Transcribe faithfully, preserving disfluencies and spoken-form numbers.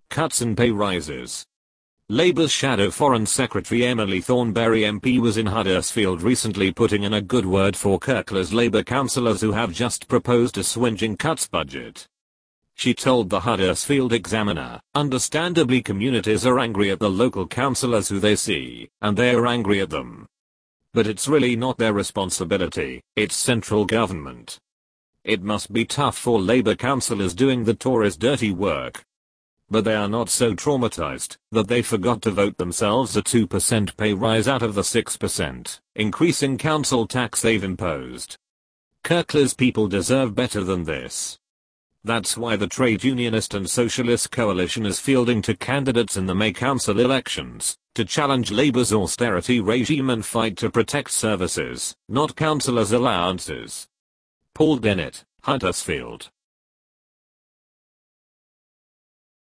Cuts and pay rises. Labour's shadow Foreign Secretary Emily Thornberry M P was in Huddersfield recently putting in a good word for Kirklees Labour councillors who have just proposed a swingeing cuts budget. She told the Huddersfield Examiner, understandably communities are angry at the local councillors who they see, and they're angry at them. But it's really not their responsibility, it's central government. It must be tough for Labour councillors doing the Tories' dirty work. But they are not so traumatized that they forgot to vote themselves a two percent pay rise out of the six percent increasing council tax they've imposed. Kirklees people deserve better than this. That's why the Trade Unionist and Socialist Coalition is fielding to candidates in the May Council elections to challenge Labour's austerity regime and fight to protect services, not councillors' allowances. Paul Dennett, Huddersfield.